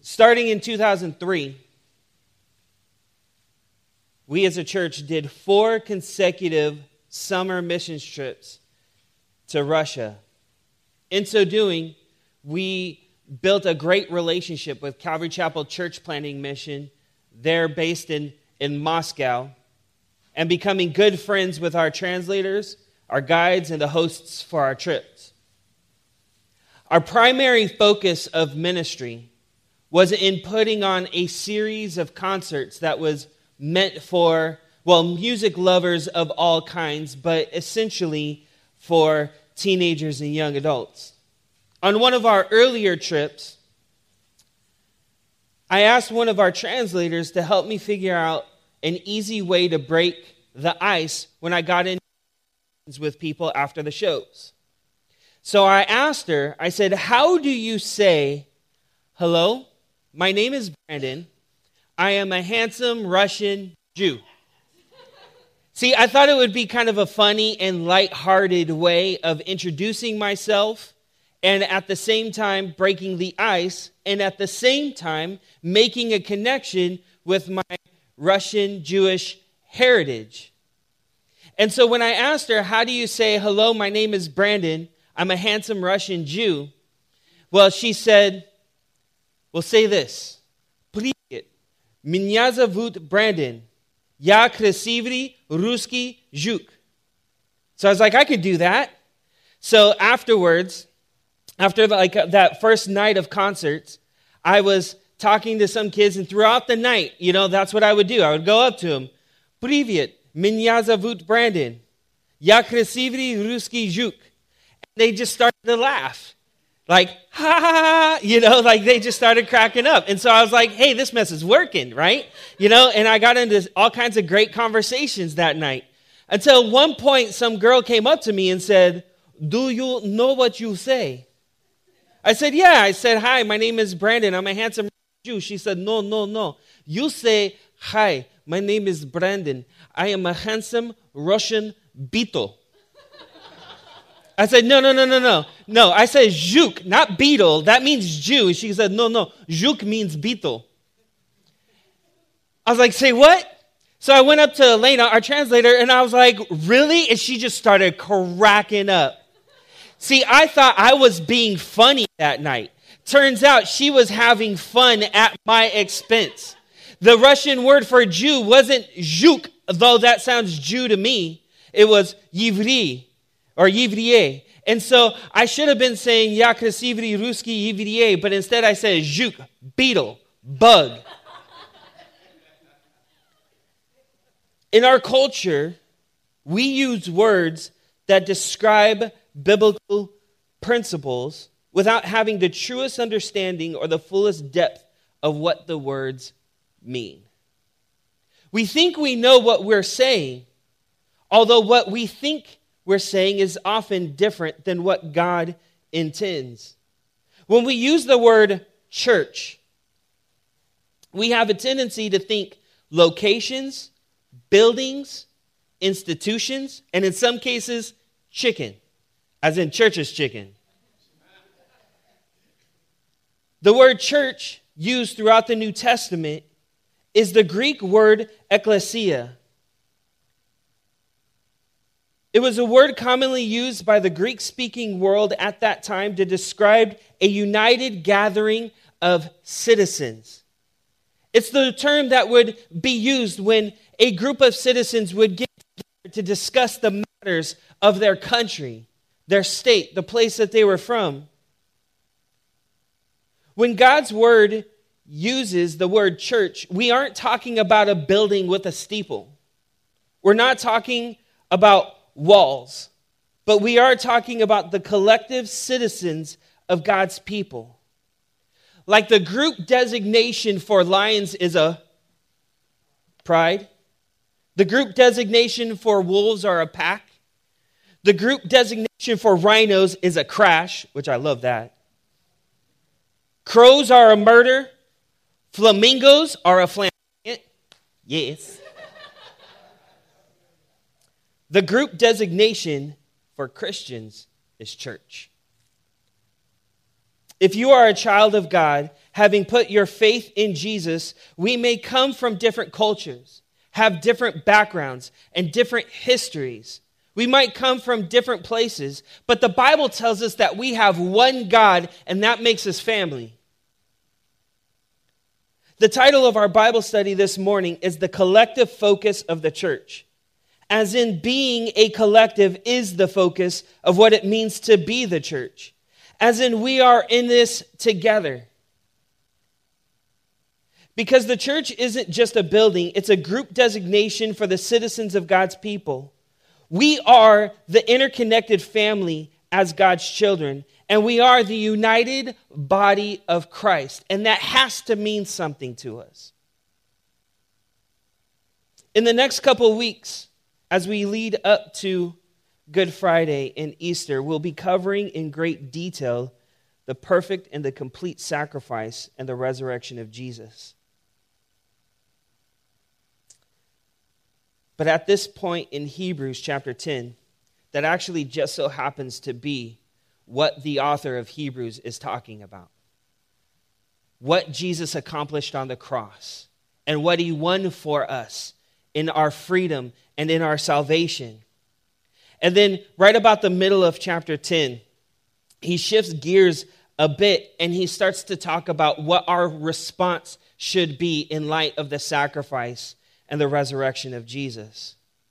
Starting in 2003, we as a church did 4 consecutive summer mission trips to Russia. In so doing, we built a great relationship with Calvary Chapel Church Planting Mission. They're based in Moscow, and becoming good friends with our translators, our guides, and the hosts for our trips. Our primary focus of ministry was in putting on a series of concerts that was meant for, music lovers of all kinds, but essentially for teenagers and young adults. On one of our earlier trips, I asked one of our translators to help me figure out an easy way to break the ice when I got in with people after the shows. So I asked her, I said, how do you say, hello, my name is Brandon. I am a handsome Russian Jew. See, I thought it would be kind of a funny and lighthearted way of introducing myself and at the same time breaking the ice and at the same time making a connection with my Russian Jewish heritage. And so when I asked her, how do you say, hello, my name is Brandon, I'm a handsome Russian Jew? Well, she said, well, say this. Привет. Меня зовут Brandon. Я красивый русский жук. So I was like, I could do that. So afterwards, after that first night of concerts, I was talking to some kids, and throughout the night, that's what I would do. I would go up to them. Привет. Меня зовут Brandon. Я красивый русский жук. And they just started to laugh. Like, ha, ha, ha, like they just started cracking up. And so I was like, hey, this mess is working, right? And I got into all kinds of great conversations that night. Until one point, some girl came up to me and said, do you know what you say? I said, yeah. I said, hi, my name is Brandon. I'm a handsome Jew. She said, no. You say, hi, my name is Brandon. I am a handsome Russian Beetle. I said, no. No, I said Zhuk, not beetle. That means Jew. She said, no. Zhuk means beetle. I was like, say what? So I went up to Elena, our translator, and I was like, really? And she just started cracking up. See, I thought I was being funny that night. Turns out she was having fun at my expense. The Russian word for Jew wasn't Zhuk, though that sounds Jew to me. It was Yivri. Or Yivriye. And so I should have been saying Ya krasivri ruski Yivriye, but instead I said Zhuk, beetle, bug. In our culture, we use words that describe biblical principles without having the truest understanding or the fullest depth of what the words mean. We think we know what we're saying, although what we think we're saying is often different than what God intends. When we use the word church, we have a tendency to think locations, buildings, institutions, and in some cases, chicken, as in church's chicken. The word church used throughout the New Testament is the Greek word ekklesia. It was a word commonly used by the Greek-speaking world at that time to describe a united gathering of citizens. It's the term that would be used when a group of citizens would get together to discuss the matters of their country, their state, the place that they were from. When God's word uses the word church, we aren't talking about a building with a steeple. We're not talking about walls, but we are talking about the collective citizens of God's people. Like the group designation for lions is a pride. The group designation for wolves are a pack. The group designation for rhinos is a crash, which I love that. Crows are a murder. Flamingos are a flamboyant. Yes. The group designation for Christians is church. If you are a child of God, having put your faith in Jesus, we may come from different cultures, have different backgrounds, and different histories. We might come from different places, but the Bible tells us that we have one God, and that makes us family. The title of our Bible study this morning is The Collective Focus of the Church. As in, being a collective is the focus of what it means to be the church. As in, we are in this together. Because the church isn't just a building, it's a group designation for the citizens of God's people. We are the interconnected family as God's children, and we are the united body of Christ. And that has to mean something to us. In the next couple of weeks, as we lead up to Good Friday and Easter, we'll be covering in great detail the perfect and the complete sacrifice and the resurrection of Jesus. But at this point in Hebrews chapter 10, that actually just so happens to be what the author of Hebrews is talking about. What Jesus accomplished on the cross and what he won for us in our freedom and in our salvation. And then right about the middle of chapter 10, he shifts gears a bit and he starts to talk about what our response should be in light of the sacrifice and the resurrection of Jesus.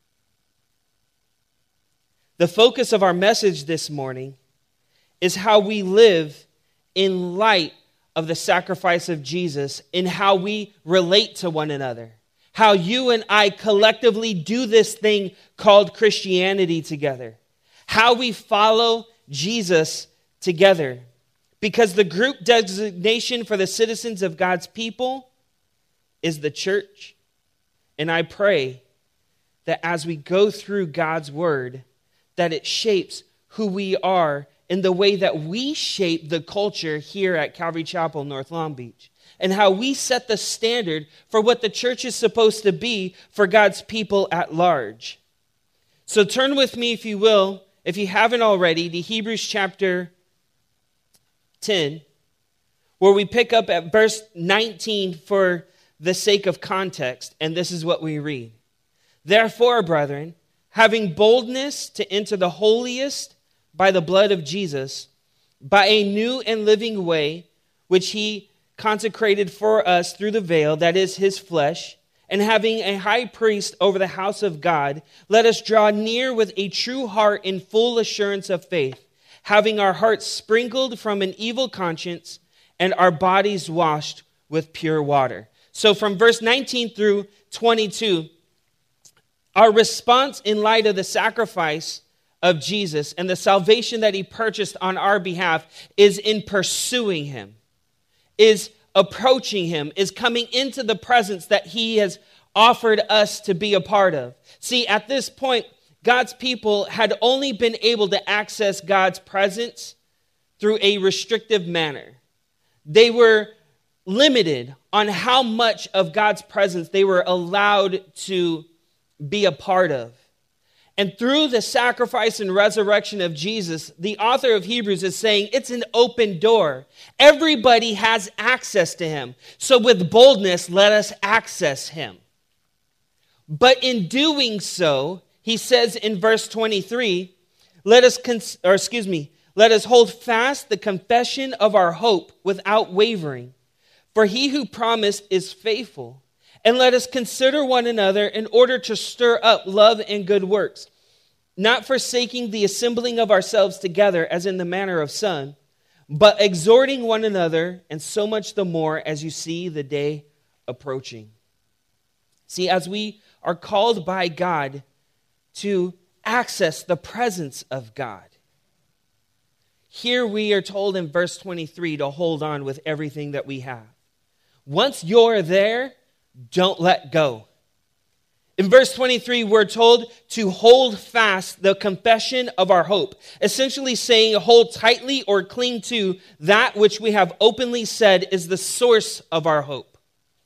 The focus of our message this morning is how we live in light of the sacrifice of Jesus, in how we relate to one another, how you and I collectively do this thing called Christianity together, how we follow Jesus together. Because the group designation for the citizens of God's people is the church. And I pray that as we go through God's word, that it shapes who we are in the way that we shape the culture here at Calvary Chapel, North Long Beach, and how we set the standard for what the church is supposed to be for God's people at large. So turn with me, if you will, if you haven't already, to Hebrews chapter 10, where we pick up at verse 19 for the sake of context, and this is what we read. Therefore, brethren, having boldness to enter the holiest by the blood of Jesus, by a new and living way, which he consecrated for us through the veil, that is his flesh, and having a high priest over the house of God, let us draw near with a true heart in full assurance of faith, having our hearts sprinkled from an evil conscience and our bodies washed with pure water. So from verse 19 through 22, our response in light of the sacrifice of Jesus and the salvation that he purchased on our behalf is in pursuing him, is approaching him, is coming into the presence that he has offered us to be a part of. See, at this point, God's people had only been able to access God's presence through a restrictive manner. They were limited on how much of God's presence they were allowed to be a part of. And through the sacrifice and resurrection of Jesus, the author of Hebrews is saying it's an open door. Everybody has access to him. So with boldness, let us access him. But in doing so, he says in verse 23, let us hold fast the confession of our hope without wavering. For he who promised is faithful. And let us consider one another in order to stir up love and good works, not forsaking the assembling of ourselves together as in the manner of some, but exhorting one another, and so much the more as you see the day approaching. See, as we are called by God to access the presence of God, here we are told in verse 23 to hold on with everything that we have. Once you're there, don't let go. In verse 23, we're told to hold fast the confession of our hope, essentially saying hold tightly or cling to that which we have openly said is the source of our hope.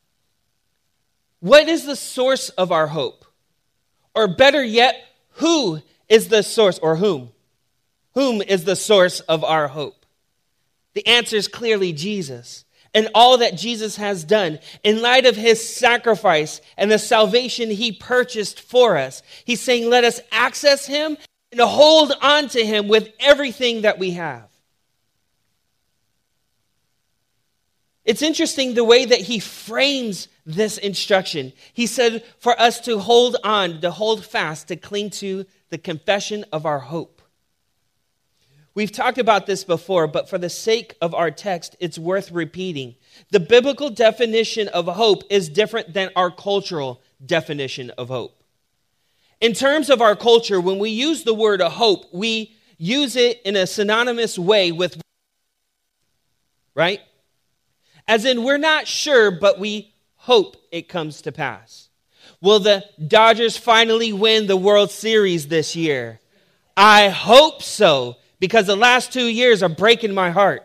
What is the source of our hope? Or better yet, who is the source, or whom? Whom is the source of our hope? The answer is clearly Jesus and all that Jesus has done. In light of his sacrifice and the salvation he purchased for us, he's saying, let us access him and hold on to him with everything that we have. It's interesting the way that he frames this instruction. He said for us to hold on, to hold fast, to cling to the confession of our hope. We've talked about this before, but for the sake of our text, it's worth repeating. The biblical definition of hope is different than our cultural definition of hope. In terms of our culture, when we use the word hope, we use it in a synonymous way with, right? As in, we're not sure, but we hope it comes to pass. Will the Dodgers finally win the World Series this year? I hope so, because the last 2 years are breaking my heart.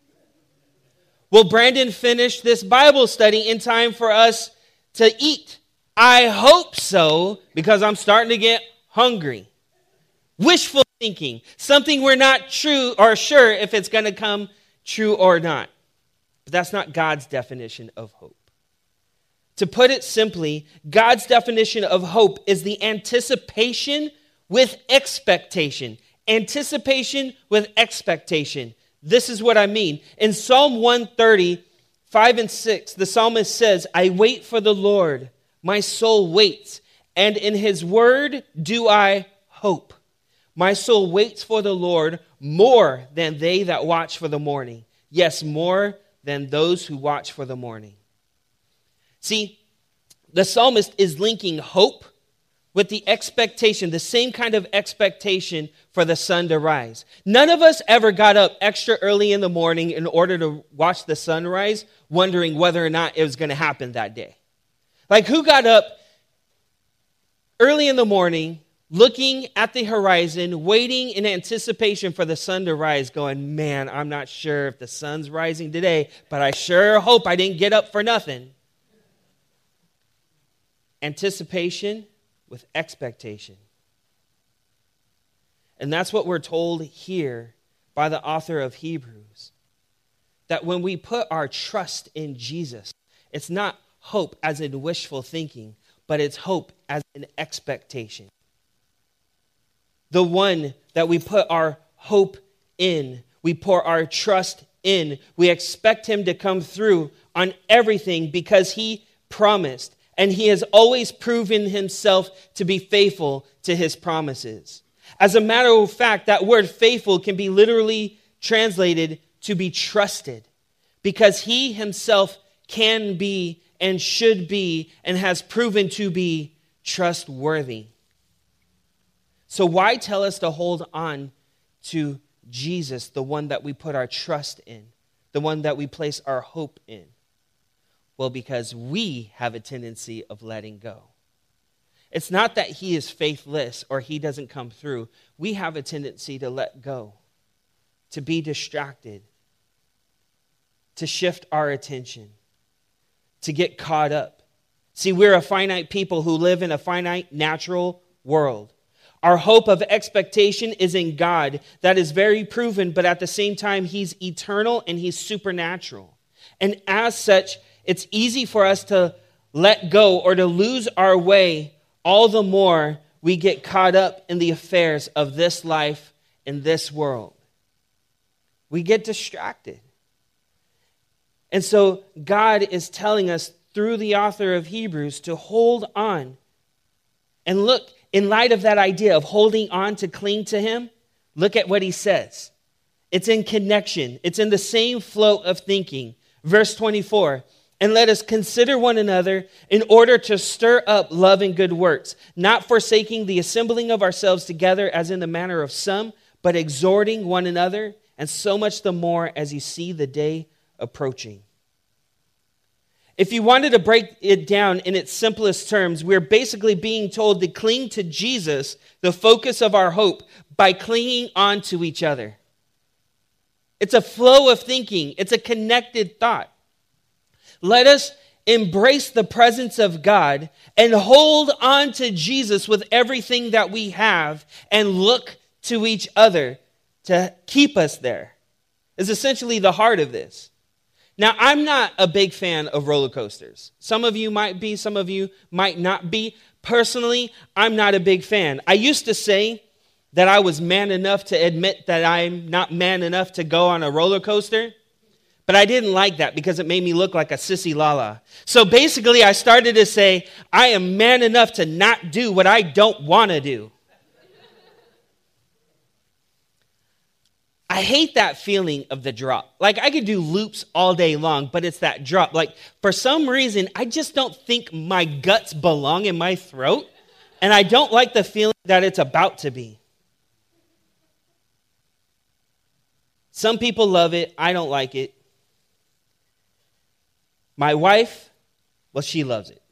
Will Brandon finish this Bible study in time for us to eat? I hope so, because I'm starting to get hungry. Wishful thinking, something we're not true or sure if it's going to come true or not. But that's not God's definition of hope. To put it simply, God's definition of hope is the anticipation with expectation. Anticipation with expectation. This is what I mean. In Psalm 130, 5 and 6, the psalmist says, I wait for the Lord, my soul waits, and in his word do I hope. My soul waits for the Lord more than they that watch for the morning. Yes, more than those who watch for the morning. See, the psalmist is linking hope with the expectation, the same kind of expectation for the sun to rise. None of us ever got up extra early in the morning in order to watch the sunrise, wondering whether or not it was going to happen that day. Like, who got up early in the morning, looking at the horizon, waiting in anticipation for the sun to rise, going, man, I'm not sure if the sun's rising today, but I sure hope I didn't get up for nothing. Anticipation with expectation. And that's what we're told here by the author of Hebrews. That when we put our trust in Jesus, it's not hope as in wishful thinking, but it's hope as in expectation. The one that we put our hope in, we pour our trust in, we expect him to come through on everything because he promised. And he has always proven himself to be faithful to his promises. As a matter of fact, that word faithful can be literally translated to be trusted, because he himself can be and should be and has proven to be trustworthy. So why tell us to hold on to Jesus, the one that we put our trust in, the one that we place our hope in? Well, because we have a tendency of letting go. It's not that he is faithless or he doesn't come through. We have a tendency to let go, to be distracted, to shift our attention, to get caught up. See, we're a finite people who live in a finite natural world. Our hope of expectation is in God. That is very proven, but at the same time, he's eternal and he's supernatural. And as such, it's easy for us to let go or to lose our way, all the more we get caught up in the affairs of this life and this world. We get distracted. And so God is telling us through the author of Hebrews to hold on. And look, in light of that idea of holding on to cling to him, look at what he says. It's in connection. It's in the same flow of thinking. Verse 24. And let us consider one another in order to stir up love and good works, not forsaking the assembling of ourselves together as in the manner of some, but exhorting one another, and so much the more as you see the day approaching. If you wanted to break it down in its simplest terms, we're basically being told to cling to Jesus, the focus of our hope, by clinging on to each other. It's a flow of thinking. It's a connected thought. Let us embrace the presence of God and hold on to Jesus with everything that we have and look to each other to keep us there. is essentially the heart of this. Now, I'm not a big fan of roller coasters. Some of you might be, some of you might not be. Personally, I'm not a big fan. I used to say that I was man enough to admit that I'm not man enough to go on a roller coaster, but I didn't like that because it made me look like a sissy lala. So basically, I started to say, I am man enough to not do what I don't want to do. I hate that feeling of the drop. Like, I could do loops all day long, but it's that drop. Like, for some reason, I just don't think my guts belong in my throat, and I don't like the feeling that it's about to be. Some people love it. I don't like it. My wife, well, she loves it.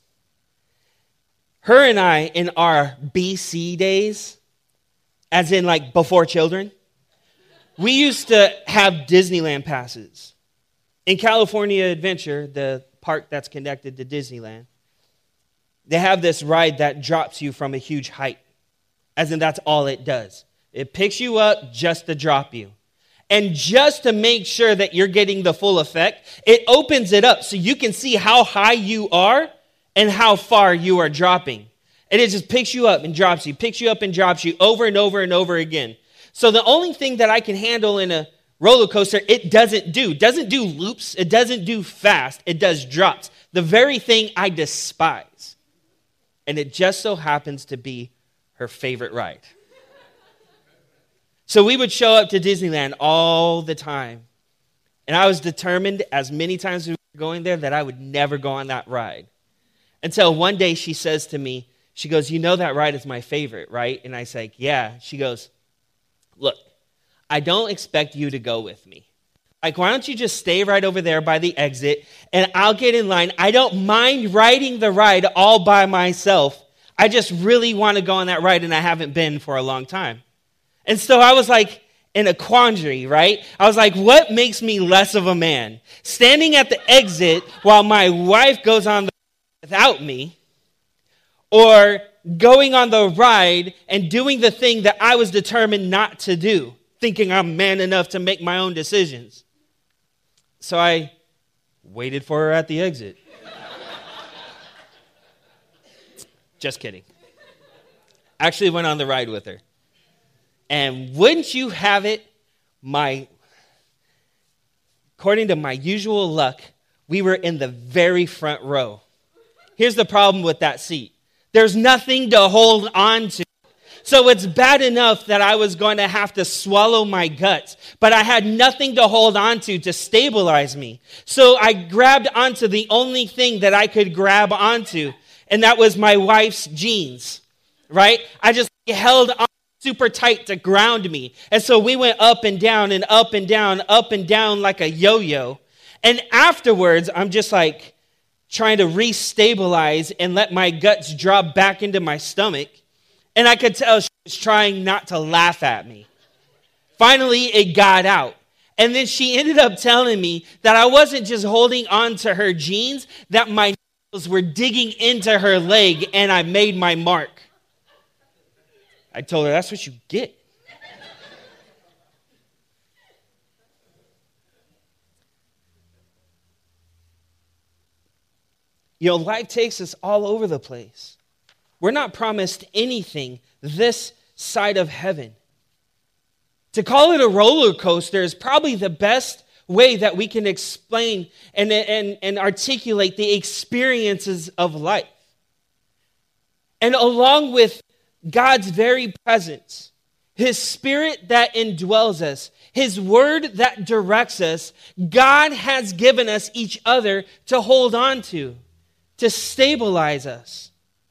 Her and I, in our BC days, as in like before children, we used to have Disneyland passes. In California Adventure, the park that's connected to Disneyland, they have this ride that drops you from a huge height. As in, that's all it does. It picks you up just to drop you. And just to make sure that you're getting the full effect, it opens it up so you can see how high you are and how far you are dropping. And it just picks you up and drops you, picks you up and drops you over and over and over again. So the only thing that I can handle in a roller coaster, it doesn't do loops, it doesn't do fast, it does drops. The very thing I despise. And it just so happens to be her favorite ride. So we would show up to Disneyland all the time. And I was determined as many times as we were going there that I would never go on that ride. Until one day she says to me, she goes, you know that ride is my favorite, right? And I say, yeah. She goes, look, I don't expect you to go with me. Like, why don't you just stay right over there by the exit and I'll get in line. I don't mind riding the ride all by myself. I just really want to go on that ride and I haven't been for a long time. And so I was like in a quandary, right? I was like, what makes me less of a man? Standing at the exit while my wife goes on the ride without me, or going on the ride and doing the thing that I was determined not to do, thinking I'm man enough to make my own decisions. So I waited for her at the exit. Just kidding. Actually went on the ride with her. And wouldn't you have it, according to my usual luck, we were in the very front row. Here's the problem with that seat. There's nothing to hold on to. So it's bad enough that I was going to have to swallow my guts, but I had nothing to hold on to stabilize me. So I grabbed onto the only thing that I could grab onto, and that was my wife's jeans, right? I just held on super tight to ground me. And so we went up and down and up and down, up and down like a yo-yo. And afterwards, I'm just like trying to re-stabilize and let my guts drop back into my stomach. And I could tell she was trying not to laugh at me. Finally, it got out. And then she ended up telling me that I wasn't just holding on to her jeans, that my nails were digging into her leg and I made my mark. I told her, that's what you get. You know, life takes us all over the place. We're not promised anything this side of heaven. To call it a roller coaster is probably the best way that we can explain and articulate the experiences of life. And along with God's very presence, His Spirit that indwells us, His Word that directs us, God has given us each other to hold on to stabilize us.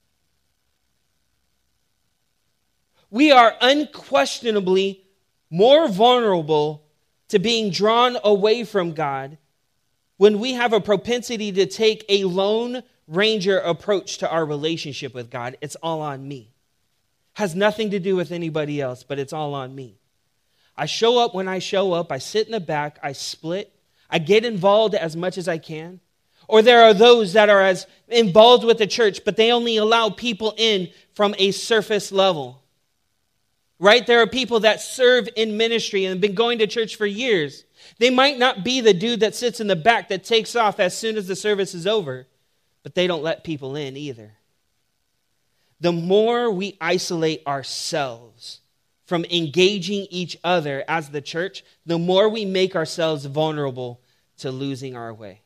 We are unquestionably more vulnerable to being drawn away from God when we have a propensity to take a Lone Ranger approach to our relationship with God. It's all on me. Has nothing to do with anybody else, but it's all on me. I show up when I show up. I sit in the back. I split. I get involved as much as I can. Or there are those that are as involved with the church, but they only allow people in from a surface level. Right? There are people that serve in ministry and have been going to church for years, They might not be the dude that sits in the back that takes off as soon as the service is over, but they don't let people in either. The more we isolate ourselves from engaging each other as the church, the more we make ourselves vulnerable to losing our way.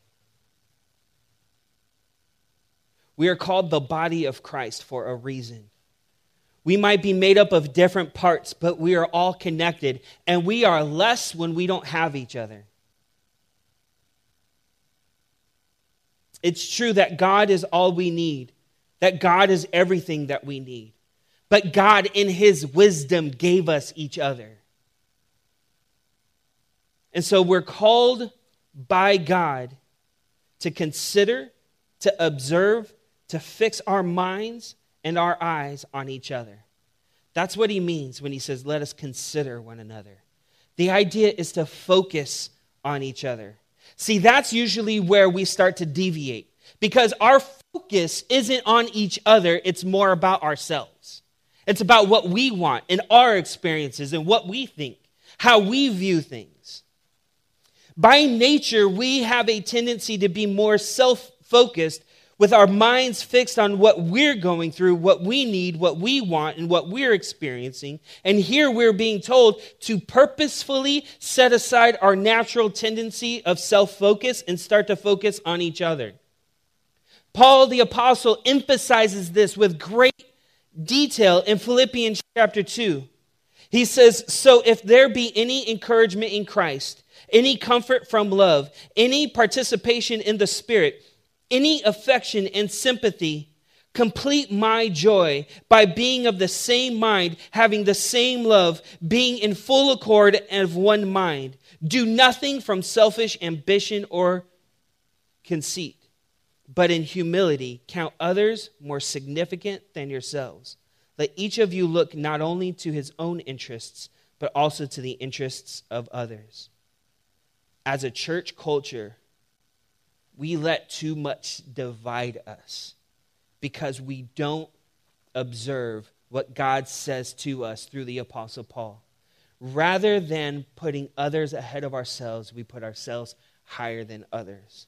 We are called the body of Christ for a reason. We might be made up of different parts, but we are all connected, and we are less when we don't have each other. It's true that God is all we need, that God is everything that we need. But God, in his wisdom, gave us each other. And so we're called by God to consider, to observe, to fix our minds and our eyes on each other. That's what he means when he says, let us consider one another. The idea is to focus on each other. See, that's usually where we start to deviate, because our focus isn't on each other, it's more about ourselves. It's about what we want and our experiences and what we think, how we view things. By nature, we have a tendency to be more self-focused, with our minds fixed on what we're going through, what we need, what we want, and what we're experiencing. And here we're being told to purposefully set aside our natural tendency of self-focus and start to focus on each other. Paul the apostle emphasizes this with great detail in Philippians chapter 2. He says, so if there be any encouragement in Christ, any comfort from love, any participation in the Spirit, any affection and sympathy, complete my joy by being of the same mind, having the same love, being in full accord and of one mind. Do nothing from selfish ambition or conceit, but in humility count others more significant than yourselves. Let each of you look not only to his own interests, but also to the interests of others. As a church culture, we let too much divide us because we don't observe what God says to us through the Apostle Paul. Rather than putting others ahead of ourselves, we put ourselves higher than others.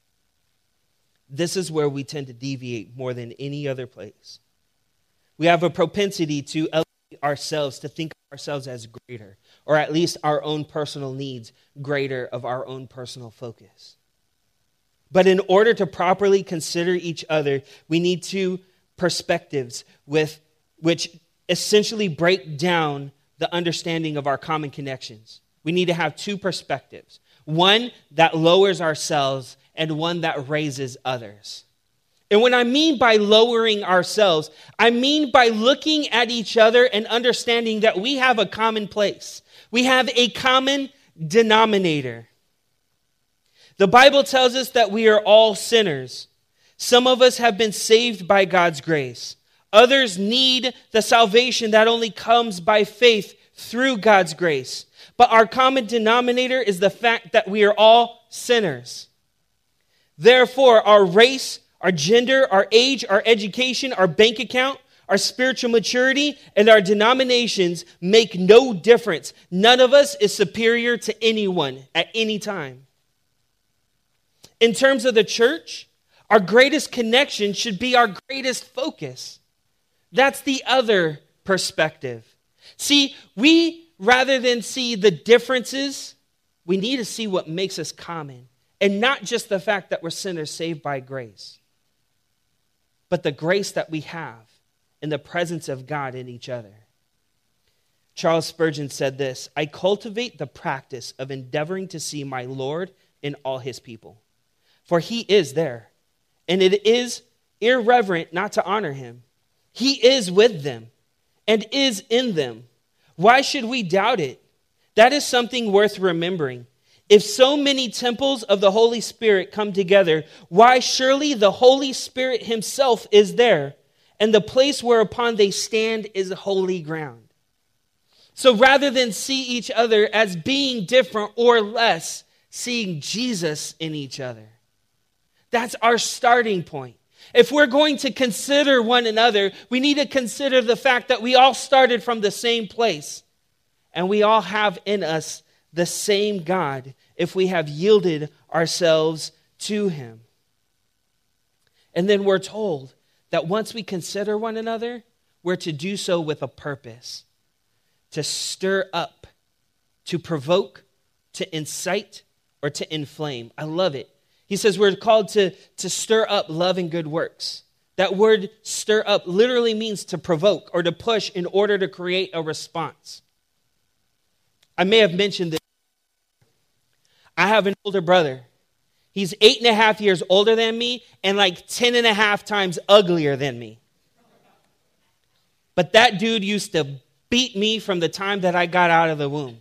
This is where we tend to deviate more than any other place. We have a propensity to elevate ourselves, to think of ourselves as greater, or at least our own personal needs greater of our own personal focus. But in order to properly consider each other, we need two perspectives which essentially break down the understanding of our common connections. We need to have two perspectives. One that lowers ourselves and one that raises others. And what I mean by lowering ourselves, I mean by looking at each other and understanding that we have a common place. We have a common denominator. The Bible tells us that we are all sinners. Some of us have been saved by God's grace. Others need the salvation that only comes by faith through God's grace. But our common denominator is the fact that we are all sinners. Therefore, our race, our gender, our age, our education, our bank account, our spiritual maturity, and our denominations make no difference. None of us is superior to anyone at any time. In terms of the church, our greatest connection should be our greatest focus. That's the other perspective. See, rather than see the differences, we need to see what makes us common. And not just the fact that we're sinners saved by grace, but the grace that we have in the presence of God in each other. Charles Spurgeon said this, I cultivate the practice of endeavoring to see my Lord in all his people. For he is there, and it is irreverent not to honor him. He is with them and is in them. Why should we doubt it? That is something worth remembering. If so many temples of the Holy Spirit come together, why surely the Holy Spirit himself is there, and the place whereupon they stand is holy ground. So rather than see each other as being different or less, seeing Jesus in each other. That's our starting point. If we're going to consider one another, we need to consider the fact that we all started from the same place. And we all have in us the same God. if we have yielded ourselves to him. And then we're told that once we consider one another, we're to do so with a purpose, to stir up, to provoke, to incite, or to inflame. I love it. He says we're called to stir up love and good works. That word stir up literally means to provoke or to push in order to create a response. I may have mentioned this. I have an older brother. He's 8.5 years older than me and like 10.5 times uglier than me. But that dude used to beat me from the time that I got out of the womb.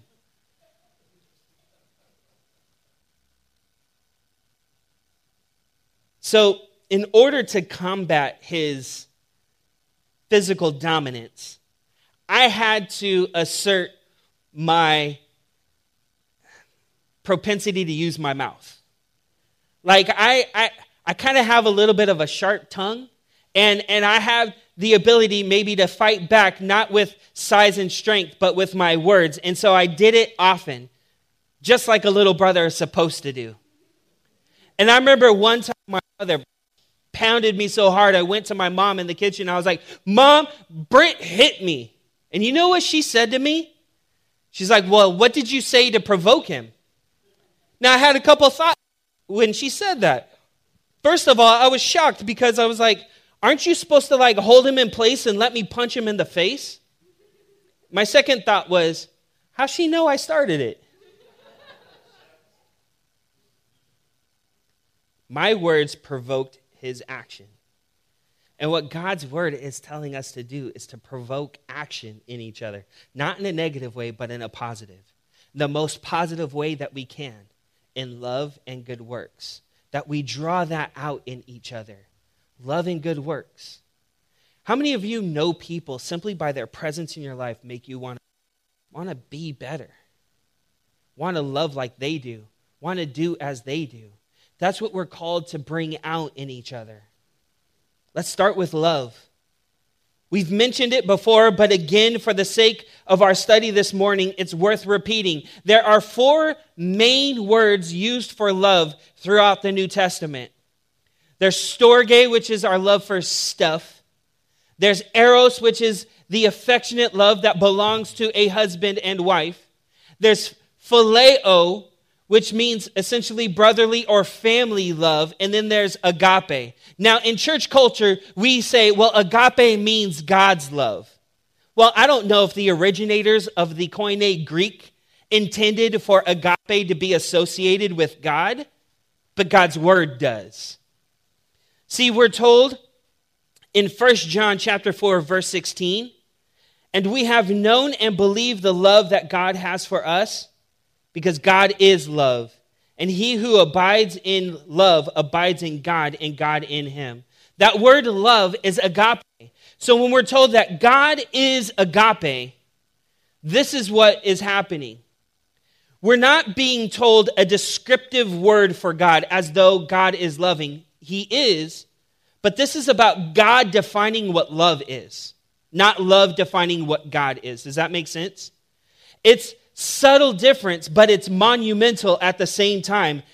So, in order to combat his physical dominance, I had to assert my propensity to use my mouth. Like, I kind of have a little bit of a sharp tongue, and I have the ability maybe to fight back, not with size and strength, but with my words. And so I did it often, just like a little brother is supposed to do. And I remember one time my mother pounded me so hard, I went to my mom in the kitchen. I was like, Mom, Brent hit me. And you know what she said to me? She's like, well, what did you say to provoke him? Now, I had a couple of thoughts when she said that. First of all, I was shocked because I was like, aren't you supposed to like hold him in place and let me punch him in the face? My second thought was, how's she know I started it? My words provoked his action. And what God's word is telling us to do is to provoke action in each other. Not in a negative way, but in a positive. The most positive way that we can, in love and good works. That we draw that out in each other. Love and good works. How many of you know people simply by their presence in your life make you want to be better? Want to love like they do. Want to do as they do. That's what we're called to bring out in each other. Let's start with love. We've mentioned it before, but again, for the sake of our study this morning, it's worth repeating. There are 4 main words used for love throughout the New Testament. There's storge, which is our love for stuff. There's eros, which is the affectionate love that belongs to a husband and wife. There's phileo, which means essentially brotherly or family love. And then there's agape. Now, in church culture, we say, well, agape means God's love. Well, I don't know if the originators of the Koine Greek intended for agape to be associated with God, but God's word does. See, we're told in 1 John chapter 4, verse 16, and we have known and believed the love that God has for us, because God is love. And he who abides in love abides in God and God in him. That word love is agape. So when we're told that God is agape, this is what is happening. We're not being told a descriptive word for God as though God is loving. He is, but this is about God defining what love is, not love defining what God is. Does that make sense? It's subtle difference, but it's monumental at the same time.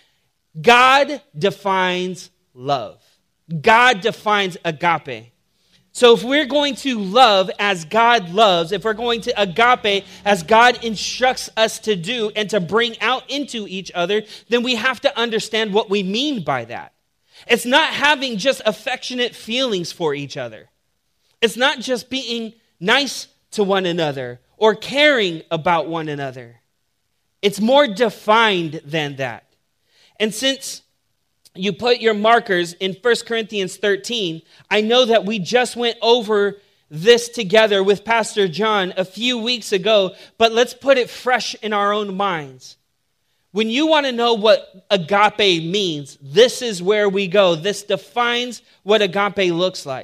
God defines love. God defines agape. So if we're going to love as God loves, if we're going to agape as God instructs us to do and to bring out into each other, then we have to understand what we mean by that. It's not having just affectionate feelings for each other. It's not just being nice to one another or caring about one another. It's more defined than that. And since you put your markers in 1 Corinthians 13, I know that we just went over this together with Pastor John a few weeks ago, but let's put it fresh in our own minds. When you want to know what agape means, this is where we go. This defines what agape looks like.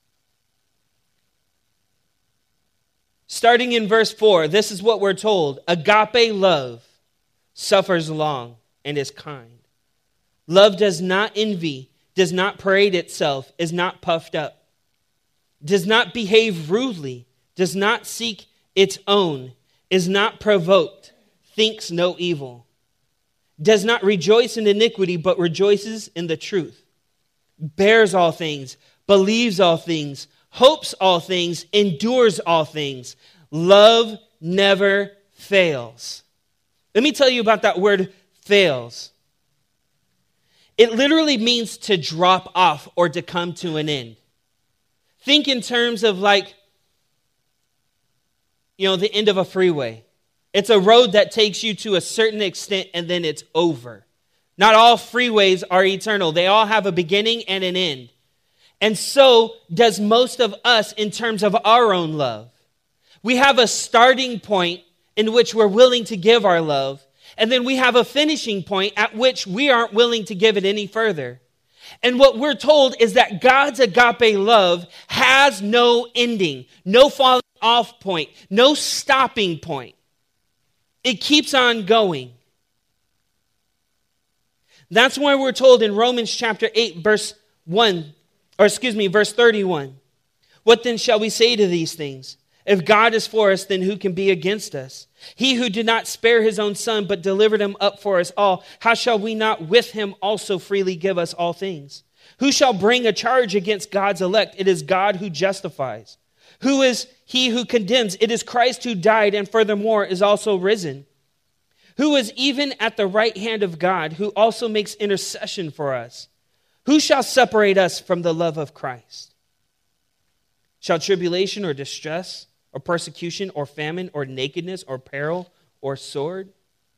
Starting in verse 4, this is what we're told. Agape love suffers long and is kind. Love does not envy, does not parade itself, is not puffed up, does not behave rudely, does not seek its own, is not provoked, thinks no evil, does not rejoice in iniquity, but rejoices in the truth, bears all things, believes all things, hopes all things, endures all things. Love never fails. Let me tell you about that word fails. It literally means to drop off or to come to an end. Think in terms of like, the end of a freeway. It's a road that takes you to a certain extent and then it's over. Not all freeways are eternal. They all have a beginning and an end. And so does most of us in terms of our own love. We have a starting point in which we're willing to give our love, and then we have a finishing point at which we aren't willing to give it any further. And what we're told is that God's agape love has no ending, no falling off point, no stopping point. It keeps on going. That's why we're told in Romans chapter 8, verse 31. What then shall we say to these things? If God is for us, then who can be against us? He who did not spare his own son, but delivered him up for us all, how shall we not with him also freely give us all things? Who shall bring a charge against God's elect? It is God who justifies. Who is he who condemns? It is Christ who died and furthermore is also risen, who is even at the right hand of God, who also makes intercession for us. Who shall separate us from the love of Christ? Shall tribulation or distress or persecution or famine or nakedness or peril or sword?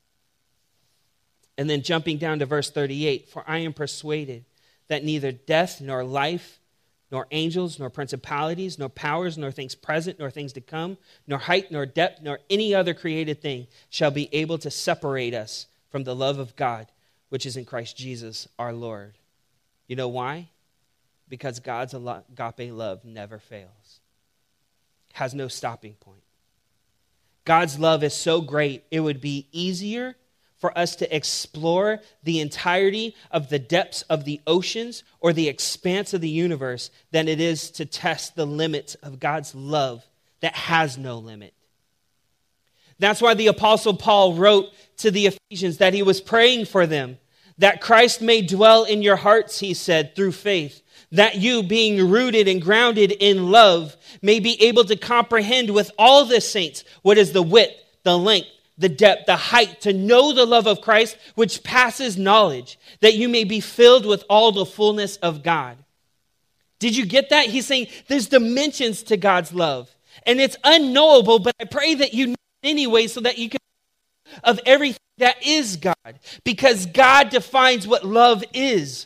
And then jumping down to verse 38, for I am persuaded that neither death nor life, nor angels, nor principalities, nor powers, nor things present, nor things to come, nor height, nor depth, nor any other created thing shall be able to separate us from the love of God, which is in Christ Jesus our Lord. You know why? Because God's agape love never fails. Has no stopping point. God's love is so great, it would be easier for us to explore the entirety of the depths of the oceans or the expanse of the universe than it is to test the limits of God's love that has no limit. That's why the Apostle Paul wrote to the Ephesians that he was praying for them, that Christ may dwell in your hearts, he said, through faith, that you, being rooted and grounded in love, may be able to comprehend with all the saints what is the width, the length, the depth, the height, to know the love of Christ, which passes knowledge, that you may be filled with all the fullness of God. Did you get that? He's saying there's dimensions to God's love, and it's unknowable, but I pray that you know it anyway so that you can of everything that is God, because God defines what love is.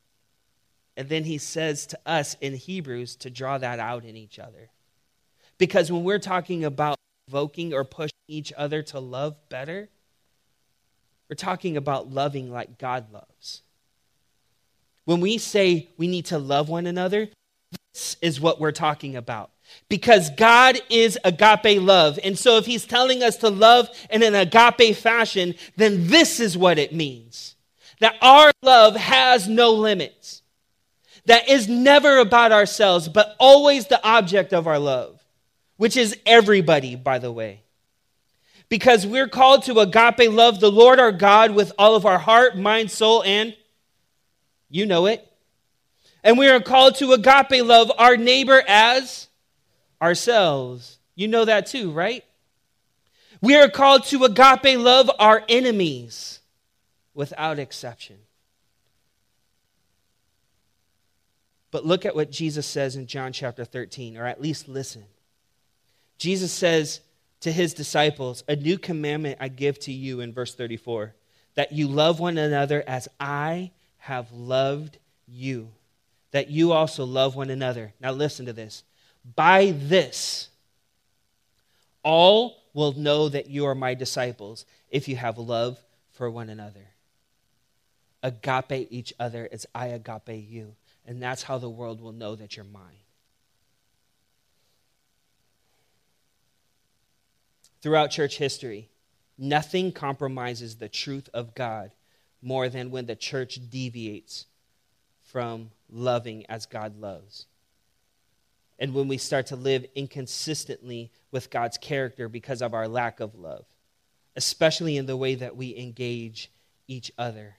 And then he says to us in Hebrews to draw that out in each other. Because when we're talking about provoking or pushing each other to love better, we're talking about loving like God loves. When we say we need to love one another, this is what we're talking about. Because God is agape love. And so if he's telling us to love in an agape fashion, then this is what it means. That our love has no limits. That is never about ourselves, but always the object of our love, which is everybody, by the way. Because we're called to agape love the Lord our God with all of our heart, mind, soul, and you know it. And we are called to agape love our neighbor as ourselves. You know that too, right? We are called to agape love our enemies without exception. But look at what Jesus says in John chapter 13, or at least listen. Jesus says to his disciples, a new commandment I give to you in verse 34, that you love one another as I have loved you, that you also love one another. Now listen to this. By this, all will know that you are my disciples if you have love for one another. Agape each other as I agape you. And that's how the world will know that you're mine. Throughout church history, nothing compromises the truth of God more than when the church deviates from loving as God loves. And when we start to live inconsistently with God's character because of our lack of love, especially in the way that we engage each other.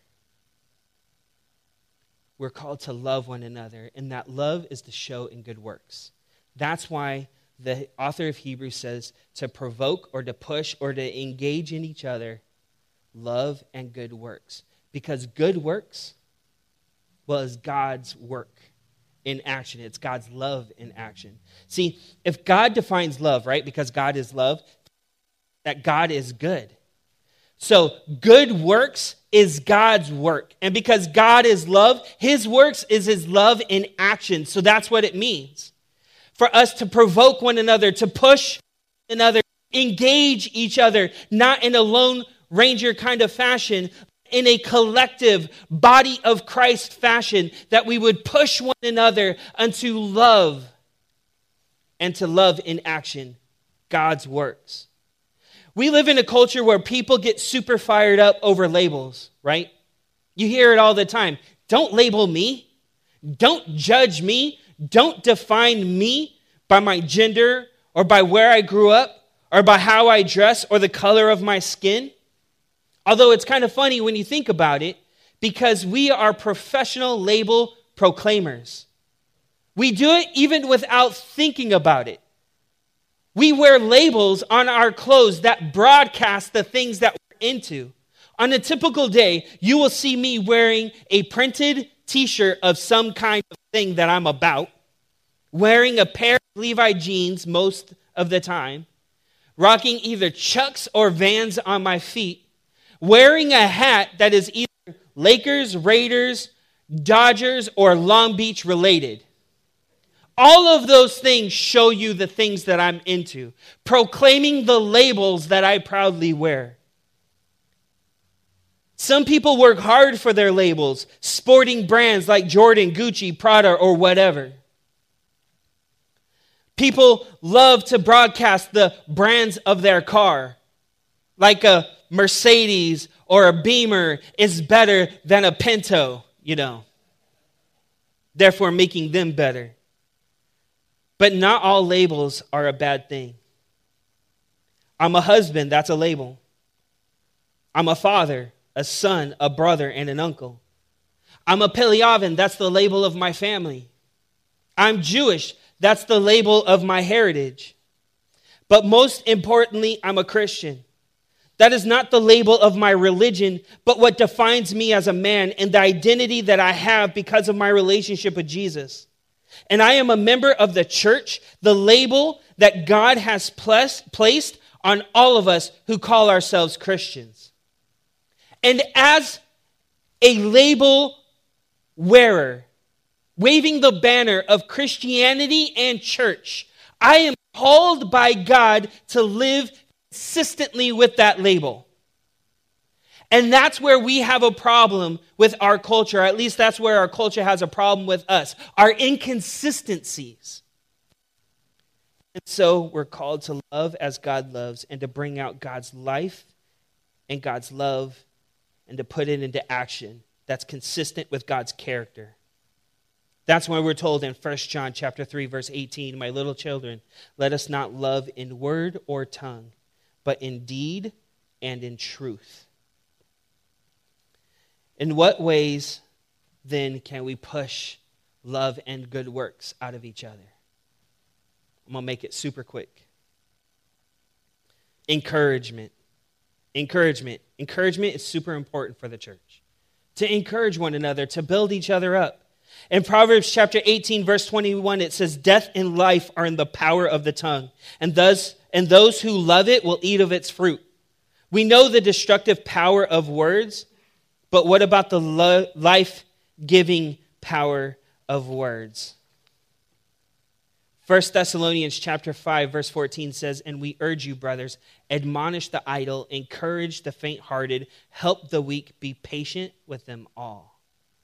We're called to love one another, and that love is to show in good works. That's why the author of Hebrews says to provoke or to push or to engage in each other, love and good works. Because good works, well, is God's work in action. It's God's love in action. See, if God defines love, right, because God is love, that God is good. So good works is God's work. And because God is love, his works is his love in action. So that's what it means. For us to provoke one another, to push one another, engage each other, not in a Lone Ranger kind of fashion, in a collective body of Christ fashion, that we would push one another unto love and to love in action, God's works. We live in a culture where people get super fired up over labels, right? You hear it all the time. Don't label me. Don't judge me. Don't define me by my gender or by where I grew up or by how I dress or the color of my skin. Although it's kind of funny when you think about it, because we are professional label proclaimers. We do it even without thinking about it. We wear labels on our clothes that broadcast the things that we're into. On a typical day, you will see me wearing a printed t-shirt of some kind of thing that I'm about, wearing a pair of Levi jeans most of the time, rocking either Chucks or Vans on my feet, wearing a hat that is either Lakers, Raiders, Dodgers, or Long Beach related. All of those things show you the things that I'm into, proclaiming the labels that I proudly wear. Some people work hard for their labels, sporting brands like Jordan, Gucci, Prada, or whatever. People love to broadcast the brands of their car, like a Mercedes or a Beamer is better than a Pinto, therefore making them better. But not all labels are a bad thing. I'm a husband, that's a label. I'm a father, a son, a brother, and an uncle. I'm a Peliavan, that's the label of my family. I'm Jewish, that's the label of my heritage. But most importantly, I'm a Christian. That is not the label of my religion, but what defines me as a man and the identity that I have because of my relationship with Jesus. And I am a member of the church, the label that God has placed on all of us who call ourselves Christians. And as a label wearer, waving the banner of Christianity and church, I am called by God to live consistently with that label. And that's where we have a problem with our culture. At least that's where our culture has a problem with us. Our inconsistencies. And so we're called to love as God loves and to bring out God's life and God's love and to put it into action that's consistent with God's character. That's why we're told in 1 John chapter 3, verse 18, my little children, let us not love in word or tongue, but in deed and in truth. In what ways, then, can we push love and good works out of each other? I'm going to make it super quick. Encouragement. Encouragement is super important for the church. To encourage one another, to build each other up. In Proverbs chapter 18, verse 21, it says, death and life are in the power of the tongue, and those who love it will eat of its fruit. We know the destructive power of words, but what about the life-giving power of words? 1 Thessalonians chapter 5, verse 14 says, and we urge you, brothers, admonish the idle, encourage the faint-hearted, help the weak, be patient with them all.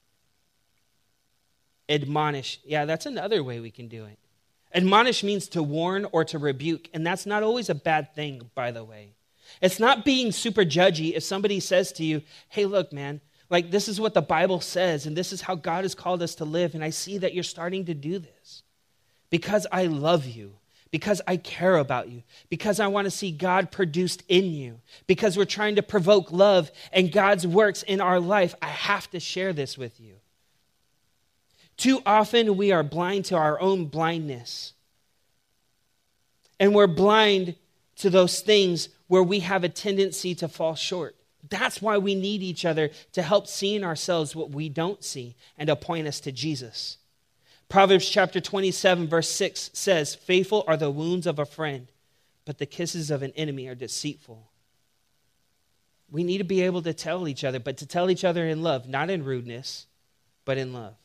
Admonish. Yeah, that's another way we can do it. Admonish means to warn or to rebuke, and that's not always a bad thing, by the way. It's not being super judgy if somebody says to you, hey, look, man, like this is what the Bible says, and this is how God has called us to live, and I see that you're starting to do this because I love you, because I care about you, because I want to see God produced in you, because we're trying to provoke love and God's works in our life. I have to share this with you. Too often we are blind to our own blindness. And we're blind to those things where we have a tendency to fall short. That's why we need each other to help see in ourselves what we don't see and to point us to Jesus. Proverbs chapter 27, verse 6 says, "Faithful are the wounds of a friend, but the kisses of an enemy are deceitful." We need to be able to tell each other, but to tell each other in love, not in rudeness, but in love.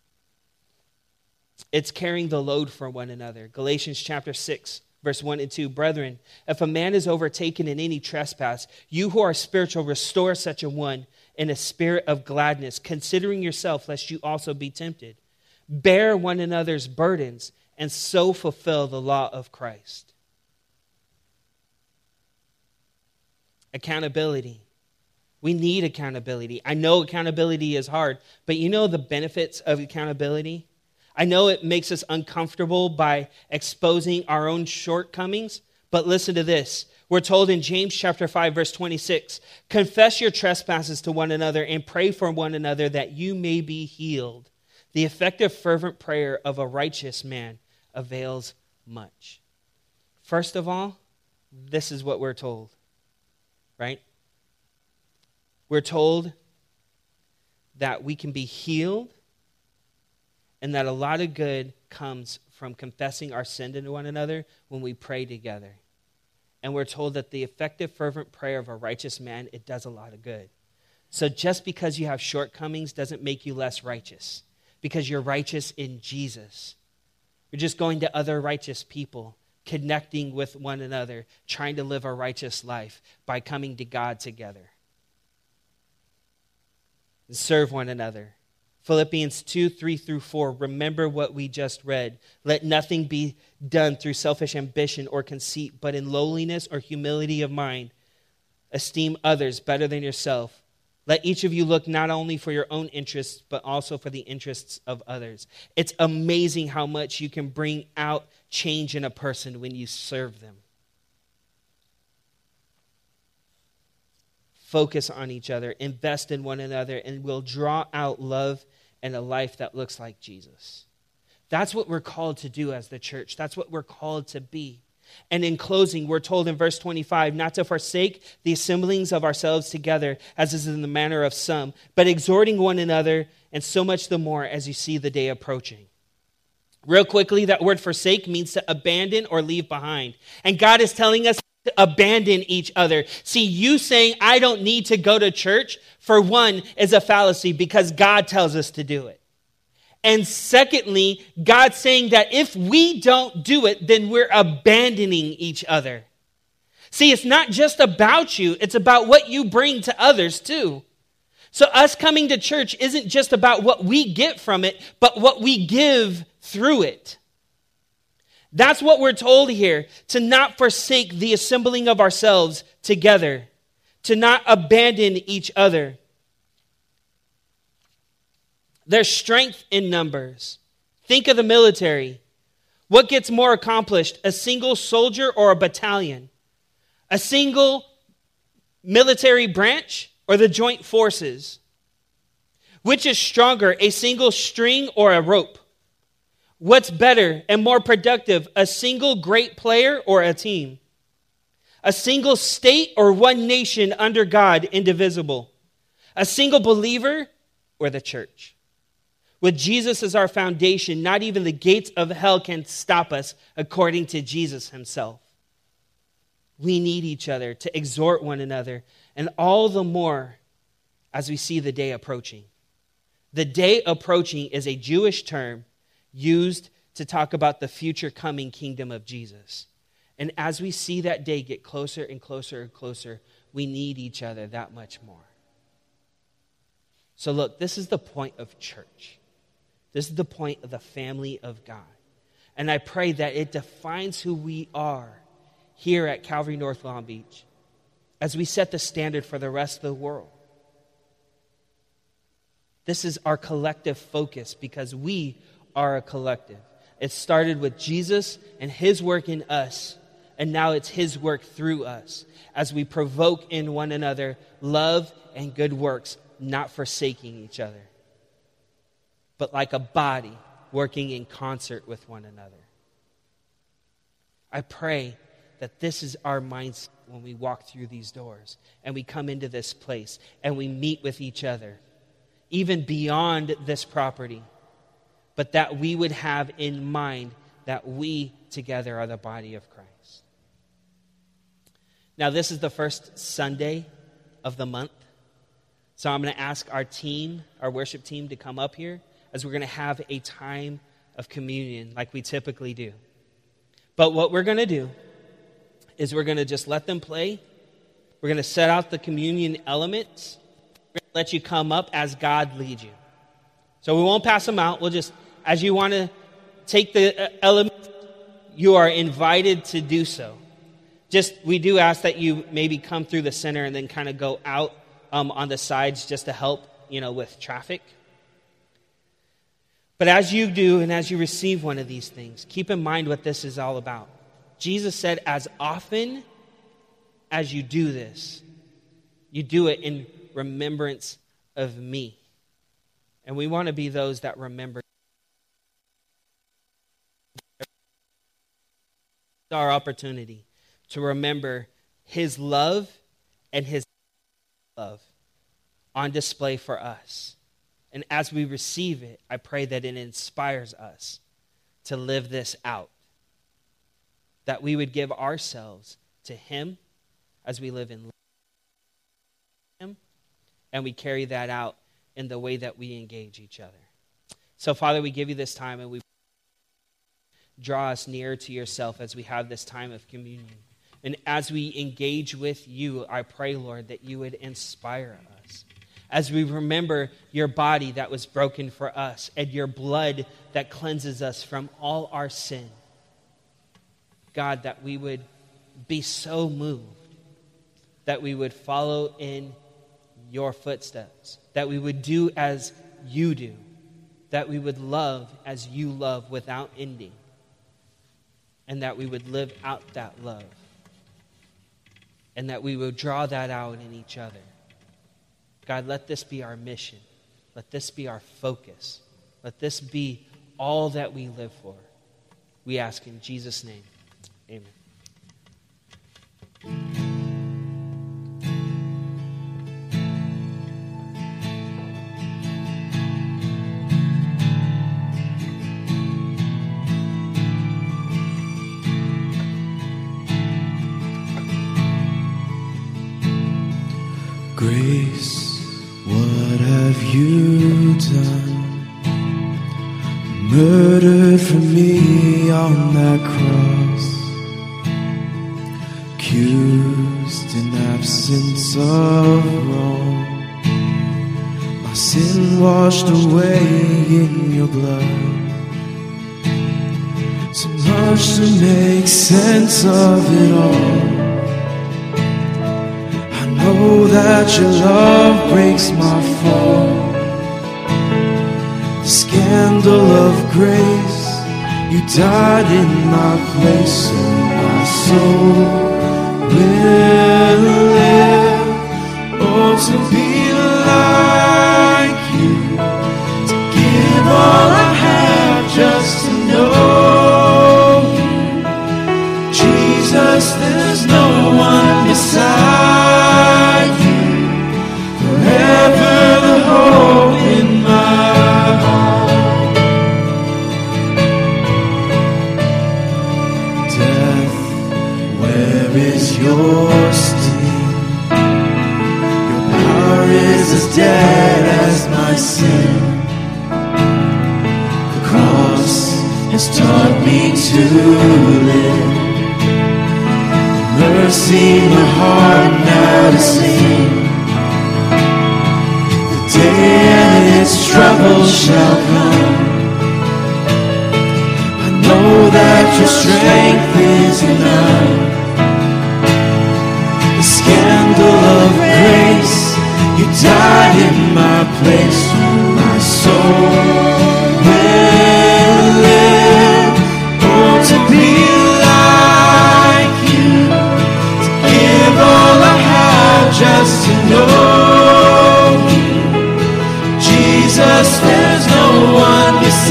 It's carrying the load for one another. Galatians chapter 6, verse 1 and 2, "Brethren, if a man is overtaken in any trespass, you who are spiritual, restore such a one in a spirit of gladness, considering yourself, lest you also be tempted. Bear one another's burdens, and so fulfill the law of Christ." Accountability. We need accountability. I know accountability is hard, but you know the benefits of accountability? I know it makes us uncomfortable by exposing our own shortcomings, but listen to this. We're told in James chapter 5, verse 26, "Confess your trespasses to one another and pray for one another that you may be healed. The effective fervent prayer of a righteous man avails much." First of all, this is what we're told, right? We're told that we can be healed and that a lot of good comes from confessing our sin to one another when we pray together. And we're told that the effective, fervent prayer of a righteous man, it does a lot of good. So just because you have shortcomings doesn't make you less righteous, because you're righteous in Jesus. You're just going to other righteous people, connecting with one another, trying to live a righteous life by coming to God together. And serve one another. Philippians 2, 3 through 4, remember what we just read. "Let nothing be done through selfish ambition or conceit, but in lowliness or humility of mind, esteem others better than yourself. Let each of you look not only for your own interests, but also for the interests of others." It's amazing how much you can bring out change in a person when you serve them. Focus on each other, invest in one another, and we'll draw out love and a life that looks like Jesus. That's what we're called to do as the church. That's what we're called to be. And in closing, we're told in verse 25, not to forsake the assemblings of ourselves together, as is in the manner of some, but exhorting one another, and so much the more as you see the day approaching. Real quickly, that word forsake means to abandon or leave behind. And God is telling us to abandon each other. See, you saying, "I don't need to go to church," for one, is a fallacy because God tells us to do it. And secondly, God's saying that if we don't do it, then we're abandoning each other. See, it's not just about you, it's about what you bring to others too. So us coming to church isn't just about what we get from it, but what we give through it. That's what we're told here, to not forsake the assembling of ourselves together, to not abandon each other. There's strength in numbers. Think of the military. What gets more accomplished, a single soldier or a battalion? A single military branch or the joint forces? Which is stronger, a single string or a rope? What's better and more productive, a single great player or a team? A single state or one nation under God, indivisible? A single believer or the church? With Jesus as our foundation, not even the gates of hell can stop us, according to Jesus himself. We need each other to exhort one another, and all the more as we see the day approaching. The day approaching is a Jewish term used to talk about the future coming kingdom of Jesus. And as we see that day get closer and closer and closer, we need each other that much more. So look, this is the point of church. This is the point of the family of God. And I pray that it defines who we are here at Calvary North Long Beach as we set the standard for the rest of the world. This is our collective focus because we are a collective. It started with Jesus and his work in us, and now it's his work through us as we provoke in one another love and good works, not forsaking each other, but like a body working in concert with one another. I pray that this is our mindset when we walk through these doors and we come into this place and we meet with each other, even beyond this property, but that we would have in mind that we together are the body of Christ. Now, this is the first Sunday of the month, so I'm going to ask our team, our worship team, to come up here as we're going to have a time of communion like we typically do. But what we're going to do is we're going to just let them play. We're going to set out the communion elements. We're going to let you come up as God leads you. So we won't pass them out. We'll just, as you want to take the elements, you are invited to do so. Just, we do ask that you maybe come through the center and then kind of go out on the sides just to help, with traffic. But as you do and as you receive one of these things, keep in mind what this is all about. Jesus said, as often as you do this, you do it in remembrance of me. And we want to be those that remember. It's our opportunity to remember his love and his love on display for us. And as we receive it, I pray that it inspires us to live this out. That we would give ourselves to him as we live in him, and we carry that out in the way that we engage each other. So, Father, we give you this time, and we draw us nearer to yourself as we have this time of communion. And as we engage with you, I pray, Lord, that you would inspire us. As we remember your body that was broken for us and your blood that cleanses us from all our sin. God, that we would be so moved that we would follow in your footsteps, that we would do as you do, that we would love as you love without ending, and that we would live out that love, and that we would draw that out in each other. God, let this be our mission. Let this be our focus. Let this be all that we live for. We ask in Jesus' name. Amen. Grace, what have you done? Murdered for me on that cross, accused in absence of wrong, my sin washed away in your blood. So much to make sense of it all. I know that your love breaks my fall. The scandal of grace, you died in my place, so my soul will live. Oh, to be like you, to give all I have just to know you. Jesus, there's no one beside you. Forever the hope in my heart. Death, where is your sting? Your power is as dead as my sin. The cross has taught me to live. Mercy, my heart now to sing. The day and its trouble shall come. I know that your strength is enough. The scandal of grace, you died in my place. My soul will live.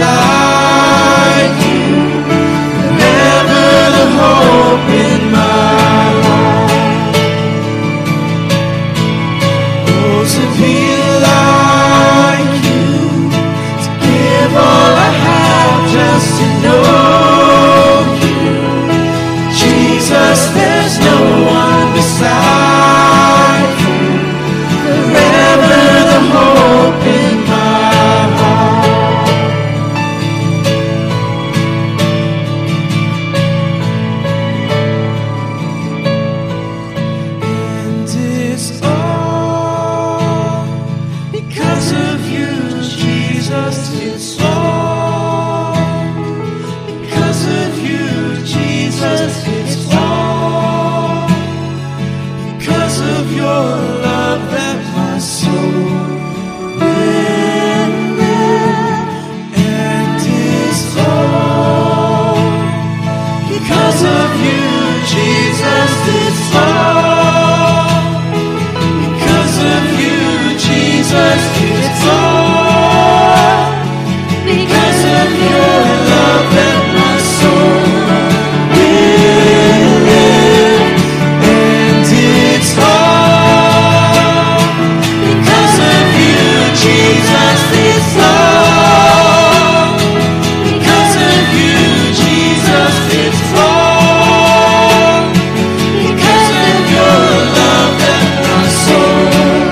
beside you. Forever the hope in my heart. Oh, to be like you, to give all I have just to know you. Jesus, there's no one beside you. Forever the hope in my heart. And it's all because of you, Jesus. It's all because of you, Jesus. It's all because of your love that my soul will live. And it's all because of you, Jesus. It's all because of you, Jesus. It's all because of your love that my soul will live. And it's all because of you, Jesus. It's all because of you, Jesus. It's all because of your love that my soul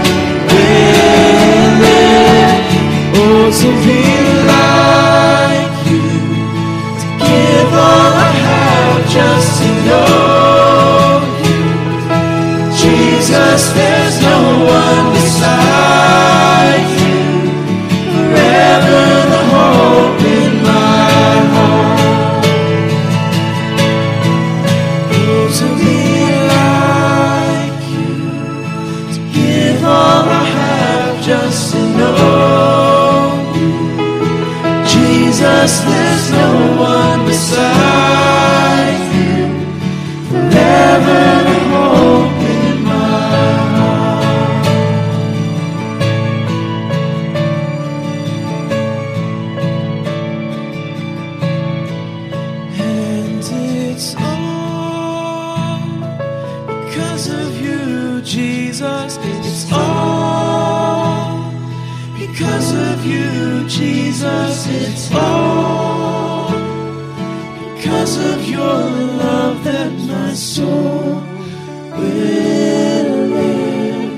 will live. Oh, to be like you, to give all I have just to know you. Jesus, there's no one beside you. Forever the hope in my heart. Oh, to be like you, to give all I have just to know you. Jesus, there's no one beside you. Forever the hope in my heart. And it's all because of you, Jesus. It's all because of you, Jesus. It's all because of your love that my soul will live.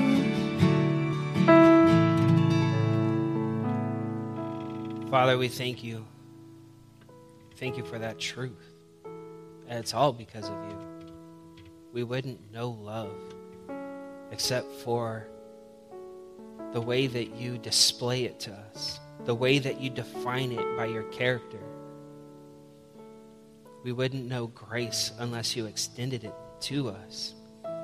Father, we thank you. Thank you for that truth. And it's all because of you. We wouldn't know love except for the way that you display it to us, the way that you define it by your character. We wouldn't know grace unless you extended it to us.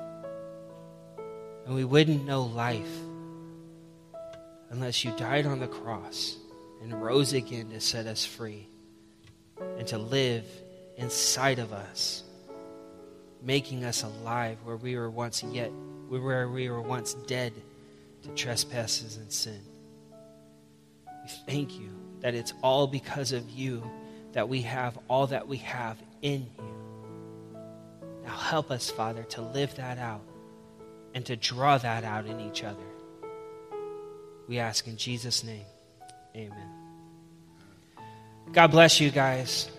And we wouldn't know life unless you died on the cross and rose again to set us free and to live inside of us, making us alive where we were once dead to trespasses and sin. We thank you that it's all because of you that we have all that we have in you. Now help us, Father, to live that out and to draw that out in each other. We ask in Jesus' name, amen. God bless you guys.